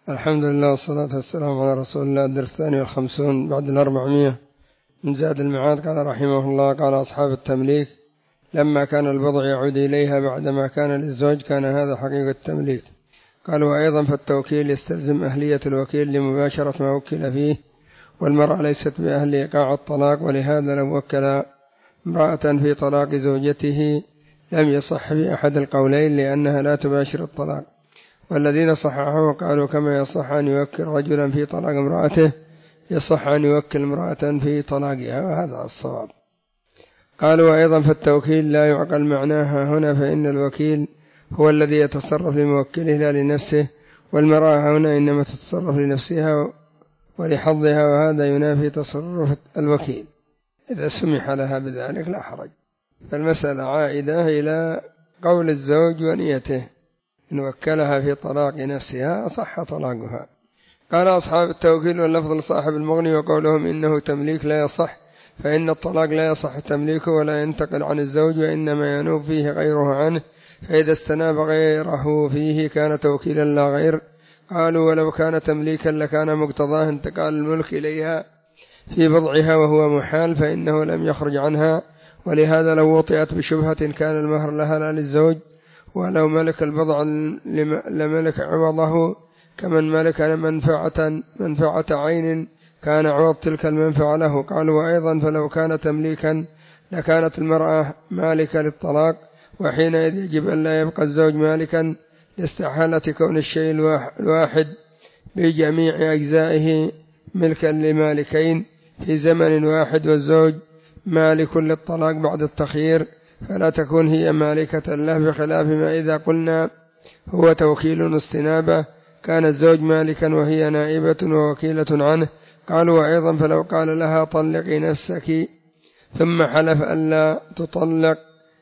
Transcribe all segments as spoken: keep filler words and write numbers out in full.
الحمد لله والصلاة والسلام على رسول الله. الدرس الثاني والخمسون بعد الأربعمائة من زاد المعاد. قال رحمه الله: قال أصحاب التمليك: لما كان البضع يعود إليها بعدما كان للزوج كان هذا حقيقة التمليك. قال: وأيضا فالتوكيل يستلزم أهلية الوكيل لمباشرة ما وكل فيه، والمرأة ليست بأهل إيقاع الطلاق، ولهذا لو وكل امرأة في طلاق زوجته لم يصح في أحد القولين لأنها لا تباشر الطلاق. والذين صححوا قالوا كما يصح أن يوكل رجلا في طلاق امرأته يصح أن يوكل امرأة في طلاقها، وهذا الصواب. قالوا: وأيضا فالتوكيل لا يعقل معناها هنا، فإن الوكيل هو الذي يتصرف لموكله لا لنفسه، والمرأة هنا إنما تتصرف لنفسها ولحظها، وهذا ينافي تصرف الوكيل. إذا سمح لها بذلك لا حرج، فالمسألة عائدة إلى قول الزوج ونيته، إن وكلها في طلاق نفسها صح طلاقها. قال أصحاب التوكيل: واللفظ لصاحب المغني وقولهم إنه تمليك لا يصح، فإن الطلاق لا يصح تمليكه ولا ينتقل عن الزوج، وإنما ينوب فيه غيره عنه، فإذا استناب غيره فيه كان توكيلا لا غير. قالوا: ولو كان تمليكا لكان مقتضاه انتقال الملك إليها في بضعها وهو محال، فإنه لم يخرج عنها، ولهذا لو وطئت بشبهة كان المهر لها لا للزوج، ولو ملك البضع لملك عوضه، كمن ملك منفعة, منفعة عين كان عوض تلك المنفعة له. قالوا: وأيضا فلو كان تمليكا لكانت المرأة مالكة للطلاق، وحينئذ يجب أن لا يبقى الزوج مالكا لاستحالة كون الشيء الواحد بجميع أجزائه ملكا لمالكين في زمن واحد، والزوج مالك للطلاق بعد التخيير، فلا تكون هي مالكة له، بخلاف ما إذا قلنا هو توكيل استنابة كان الزوج مالكا وهي نائبة ووكيلة عنه. قالوا: وأيضا فلو قال لها طلقي نفسك ثم حلف ألا تطلق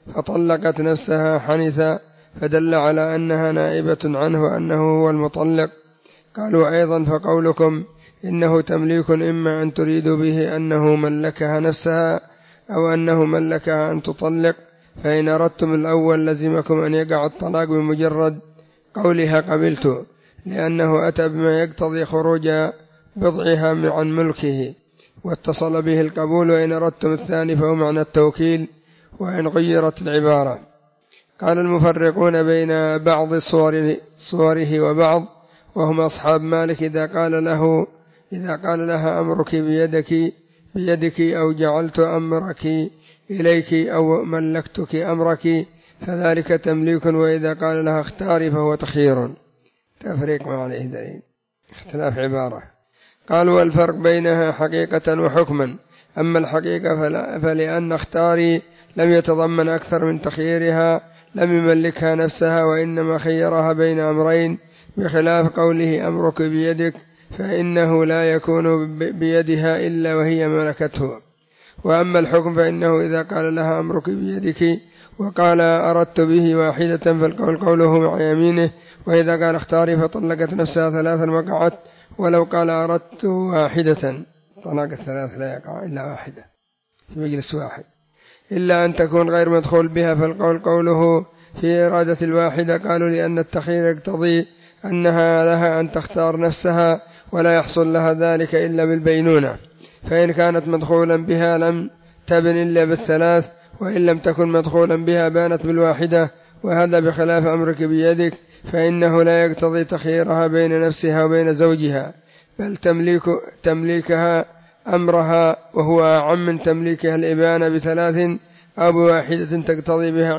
فطلقت نفسها حنثا، فدل على أنها نائبة عنه وأنه هو المطلق. قالوا: أيضا فقولكم إنه تمليك إما أن تريدوا به أنه ملكها نفسها أو أنه ملكها أن تطلق، فإن أردتم الأول لزمكم أن يقع الطلاق بمجرد قولها قبلت، لأنه أتى بما يقتضي خروج بضعها عن ملكه واتصل به القبول، وإن أردتم الثاني فهو معنى التوكيل وإن غيرت العبارة. قال المفرقون بين بعض صور صوره وبعض، وهم أصحاب مالك: إذا قال له إذا قال لها أمرك بيدك بيدك أو جعلت أمرك إليك أو ملكتك أمرك فذلك تمليك، وإذا قال لها اختاري فهو تخيير. تفريق ما عليه دليل، اختلاف عبارة. قالوا: والفرق بينها حقيقة وحكما. أما الحقيقة فلأن اختاري لم يتضمن أكثر من تخييرها لم يملكها نفسها، وإنما خيرها بين أمرين، بخلاف قوله أمرك بيدك فإنه لا يكون بيدها إلا وهي ملكته. وأما الحكم فإنه إذا قال لها أمرك بيدك وقال أردت به واحدة فالقول قوله مع يمينه، وإذا قال اختاري فطلقت نفسها ثلاثا وقعت، ولو قال أردت واحدة طلاق الثلاث لا يقع إلا واحدة في مجلس واحد، إلا أن تكون غير مدخول بها، فالقول قوله في إرادة الواحدة. قالوا: لأن التخيير يقتضي أنها لها أن تختار نفسها، ولا يحصل لها ذلك إلا بالبينونة، فإن كانت مدخولا بها لم تبن إلا بالثلاث، وإن لم تكن مدخولا بها بانت بالواحدة، وهذا بخلاف أمرك بيدك، فإنه لا يقتضي تخييرها بين نفسها وبين زوجها، بل تمليك تمليكها أمرها، وهو أعم من تمليكها الإبانة بثلاث أو بواحدة تقتضي بها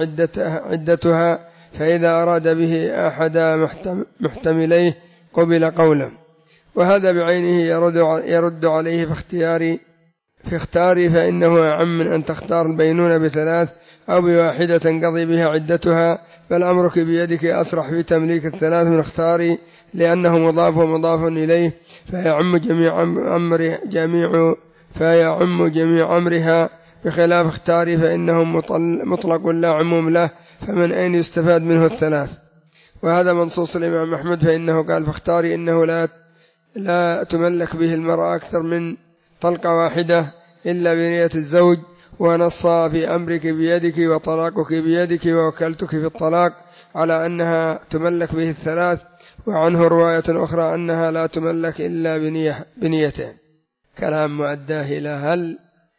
عدتها، فإذا أراد به أحد محتمليه قبل قوله، وهذا بعينه يرد, يرد عليه في اختياري في اختاري فإنه أعم من أن تختار البينونة بثلاث أو بواحدة تنقضي بها عدتها، بل أمرك بيدك أصرح في تمليك الثلاث من اختاري، لأنه مضاف ومضاف إليه، فيعم جميع أمر جميع فيعم جميع أمرها، بخلاف اختاري فإنه مطلق لا عموم له، فمن أين يستفاد منه الثلاث؟ وهذا منصوص الإمام أحمد، فإنه قال فاختاري إنه لا لا تملك به المرأة أكثر من طلقة واحدة إلا بنية الزوج، ونص في أمرك بيدك وطلاقك بيدك ووكلتك في الطلاق على أنها تملك به الثلاث، وعنه رواية أخرى أنها لا تملك إلا بنية بنيتين. كلام مؤداه إلى هل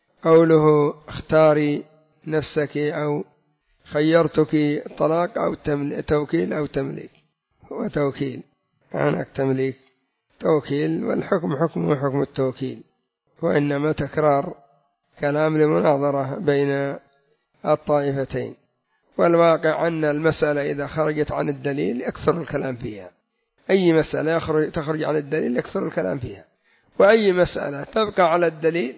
قوله اختاري نفسك أو خيرتك طلاق أو توكيل أو تمليك، هو توكيل عنك تمليك توكيل، والحكم حكمه حكم التوكيل، وإنما تكرار كلام لمناظرة بين الطائفتين. والواقع أن المسألة إذا خرجت عن الدليل يكثر الكلام فيها، أي مسألة تخرج عن الدليل يكثر الكلام فيها، وأي مسألة تبقى على الدليل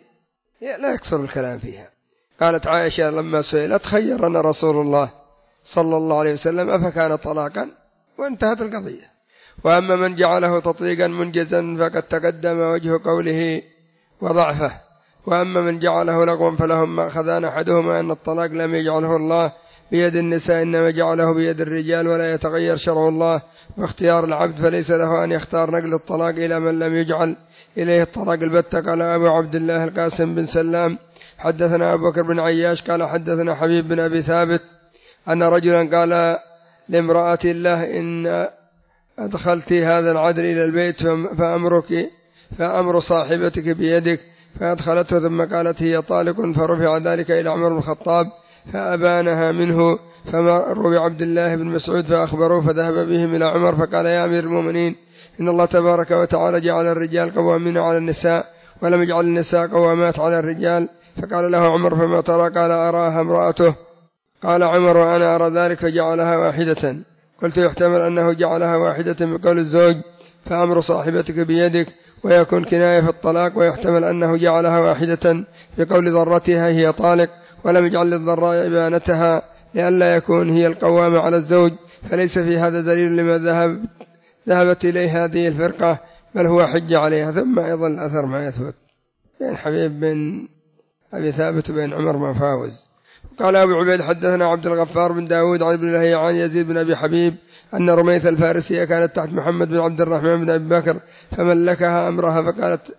لا يكثر الكلام فيها. قالت عائشة لما سئلت خيرنا رسول الله صلى الله عليه وسلم أفكان طلاقا، وانتهت القضية. وأما من جعله تطليقا منجزا فقد تقدم وجه قوله وضعفه، وأما من جعله لغوا فلهم مأخذان، أحدهما أن الطلاق لم يجعله الله بيد النساء إنما جعله بيد الرجال، ولا يتغير شرع الله واختيار العبد، فليس له أن يختار نقل الطلاق إلى من لم يجعل إليه الطلاق البتة. قال أبو عبد الله القاسم بن سلام حدثنا أبو بكر بن عياش قال حدثنا حبيب بن أبي ثابت أن رجلا قال لامرأة الله إن أدخلت هذا العدل إلى البيت فأمرك فأمر صاحبتك بيدك، فأدخلته ثم قالت هي طالق، فرفع ذلك إلى عمر بن الخطاب فأبانها منه، فمروا بعبد الله بن مسعود فأخبروه، فذهب بهم إلى عمر فقال يا أمير المؤمنين إن الله تبارك وتعالى جعل الرجال قوامين على النساء ولم يجعل النساء قوامات على الرجال. فقال له عمر فما ترى؟ قال أراها امرأته. قال عمر وأنا أرى ذلك، فجعلها واحدة. قلت يحتمل أنه جعلها واحدة بقول الزوج فأمر صاحبتك بيدك ويكون كناية في الطلاق، ويحتمل أنه جعلها واحدة بقول ضرتها هي طالق ولم يجعل للضراء إبانتها لئلا يكون هي القوامة على الزوج، فليس في هذا دليل لما ذهب ذهبت إليه هذه الفرقة، بل هو حج عليها. ثم أيضا الأثر ما يثبت بين حبيب بن أبي ثابت وبين عمر بن فاوز. قال أبو عبيد حدثنا عبد الغفار بن داود عن ابن لهيعة عن يزيد بن أبي حبيب أن رميث الفارسية كانت تحت محمد بن عبد الرحمن بن أبي بكر فملكها أمرها، فقالت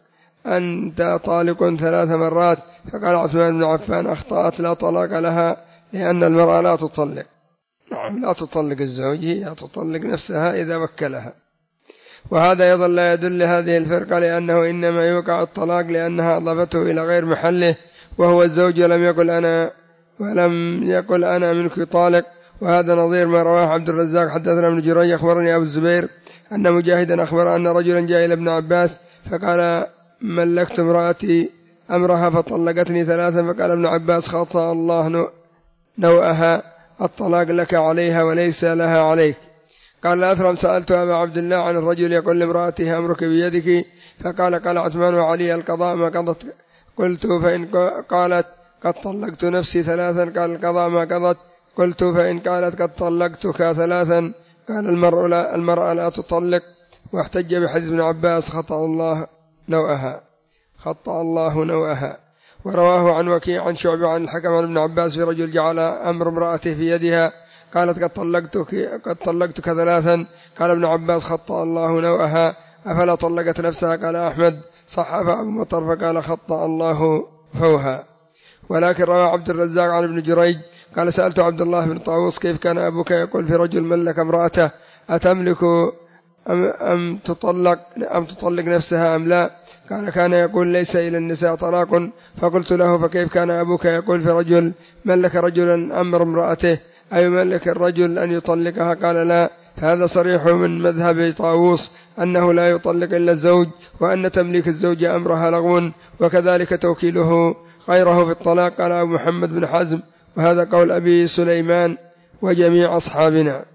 أنت طالق ثلاث مرات، فقال عثمان بن عفان أخطأت لا طلاق لها لأن المرأة لا تطلق. نعم لا تطلق الزوج، هي تطلق نفسها إذا وكلها. وهذا أيضا لا يدل هذه الفرقة، لأنه إنما يوقع الطلاق لأنها أضافته إلى غير محله، وهو الزوج ولم يقل أنا ولم يقل أنا منك طالق. وهذا نظير ما رواه عبد الرزاق حدثنا ابن جريج أخبرني أبو الزبير أن مجاهدا أخبر أن رجلا جاء إلى ابن عباس فقال ملكت امرأتي أمرها فطلقتني ثلاثا، فقال ابن عباس خطأ الله نوءها، الطلاق لك عليها وليس لها عليك. قال الأثرم سألت أبا عبد الله عن الرجل يقول لامرأته أمرك بيدك، فقال قال عثمان وعلي القضاء ما قضت. قلت فإن قالت قد طلقت نفسي ثلاثا قال القضاء ما قضت. قلت فإن قالت قد طلقتك ثلاثا قال المرء لا المرأة لا تطلق. واحتج بحديث ابن عباس خطأ الله نوءها خطأ الله نوءها. ورواه عن وكيع عن شعبة عن الحكم عن ابن عباس في رجل جعل أمر امرأته في يدها قالت قد طلقتك قد طلقتك ثلاثا قال ابن عباس خطأ الله نوءها أفلا طلقت نفسها؟ قال أحمد صحف أبو مطر فقال خطأ الله فوها. ولكن روى عبد الرزاق عن ابن جريج قال سألت عبد الله بن طاووس كيف كان أبوك يقول في رجل ملك امرأته أتملك أم, أم تطلق أم تطلق نفسها أم لا؟ قال كان يقول ليس إلى النساء طلاق. فقلت له فكيف كان أبوك يقول في رجل ملك رجلا أمر امرأته أي ملك الرجل أن يطلقها؟ قال لا. فهذا صريح من مذهب طاووس أنه لا يطلق إلا الزوج، وأن تمليك الزوج أمرها لغو، وكذلك توكيله غيره في الطلاق. قال أبو محمد بن حزم وهذا قول أبي سليمان وجميع أصحابنا.